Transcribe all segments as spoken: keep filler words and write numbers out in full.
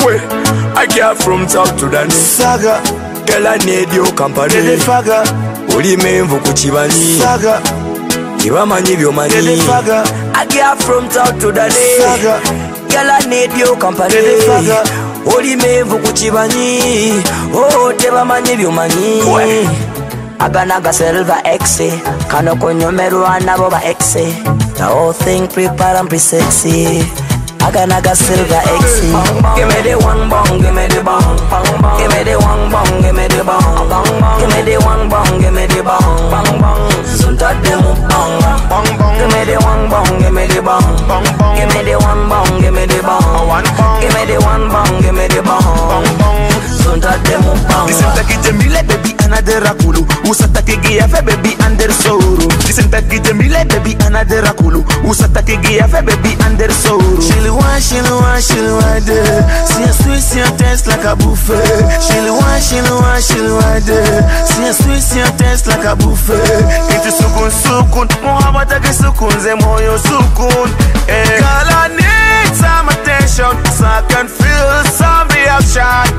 Well, I care from south to the saga. Girl, I need your company. Dede faga. Uli menvu kuchibani. Saga. Iwamanyi byomani. Dede faga. I care from south to the saga. Girl, I need your company. Dede faga. Uli menvu kuchibani. Oh, tebamanyi byomani. Aganaga silver exe. Kano konyo meruana boba exe. The whole thing prepare and pre-sexy. Aganaga silver exe. Give me the one bong, give me the bong. Give me the one bong, give me the bong. Give me the one bong, give me the bong. Zunta demo bong. Give me the one bong, give me the bong. Give me the one bong, give me the bong. Give me the one bong, give me the bong. Zunta demo bong. Listen to Kijemile baby another rakulu. Usata kigiafe baby under soro. Listen to Kijemile baby another rakulu. Usata kigiafe baby under soro. She'll want, she'll want, she'll want de. See a sweet, see a taste like a buffet. She'll want, she'll want, she'll want de. See a sweet, see a taste like a buffet. Into sukun sukun, mohabata ke sukun ze moyo sukun. Girl, I need some attention so I can feel some reaction.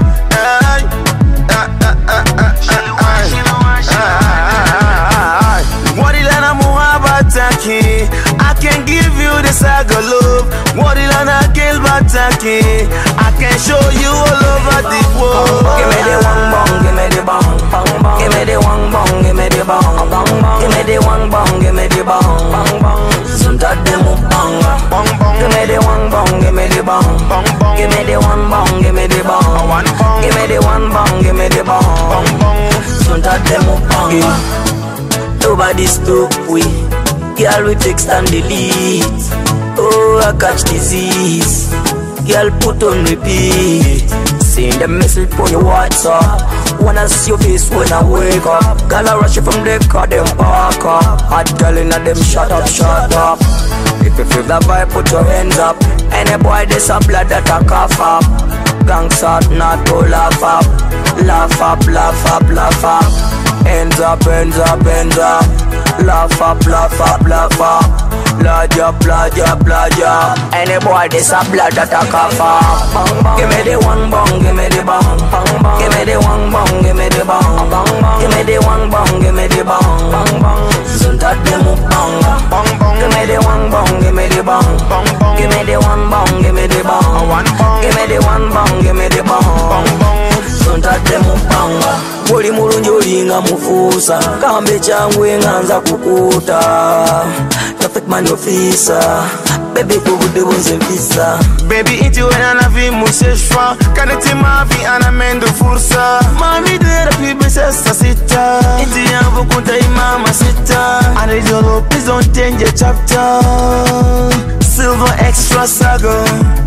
Wadilana muhabataki, I can give you the saga love. Wadilana kilbataki, I can show you all over the world. Give me the one bong, give me the bong. Give me the one bong, give me the bong. Give me the one bong, give me the bong. Zunta demo bong. Give me the one bong, give me the bong. Give me the one bong, give me the bong. Give me the one bong, give me the bong. Zunta demo bong. Nobody's stupid. Girl, we text and delete. Oh, I catch disease. Girl, put on repeat. Send the message on your WhatsApp. Wanna see your face when I wake up. Girl, I rush you from the car, them park up. Hot girl in a them shut up, shut up. If you feel that vibe, put your hands up. Any boy, there's a blood that I cough up. Gangs out, not to laugh up. Laugh up, laugh up, laugh up. Hands up, hands up, hands up. Laugh up, laugh up, laugh up. Blood up, blood up, blood up. Any boy, this a blood that I cough up. Give me the one bong, give me the bong. Give me the one bong, give me the bong. Give me the one bong, give me the bong. Zunta demo bong. Give me the one bong, give me the bong. Give me the one bong, give me the bong. Give me the one bong, give me the bong. Zunta demo bong. Buli mulungi olinga mufuusa kambe changwe nganza kukuta Traffic man officer Baby kubude bonze visa Baby iti wena na vi museshwa Kaneti mavi anamendo fursa Mami dera pibe sesa sita Iti yangu kunta imama sita I need your love, please don't change your chapter Silver extra saga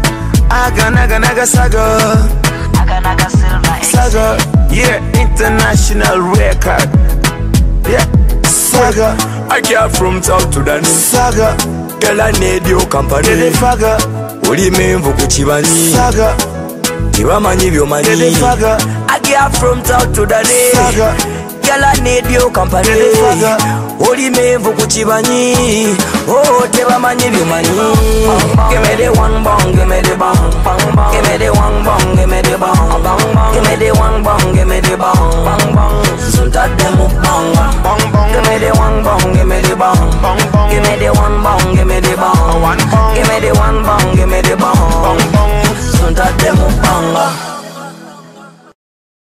Aga naga naga saga Aga naga silver extra Saga, yeah, international record. Yeah, saga. I care from south to the saga. Girl, I need your company. Dede faga. Uli menvu kuchibani. Saga. Iwamanyi byomani. Dede faga. I care from south to the saga. Girl, I need your company. Dede faga. Uli menvu kuchibani. Oh, tebamanyi byomani. Give me the one bong, give me the bong. Give me the one bong, give me the bong. Give me the one bong, give me the bong. Zunta demo bong. Give me the one bong, give me the bong. Give me the one bong, give me the bong. Give me the one bong, give me the bong. Zunta demo bong.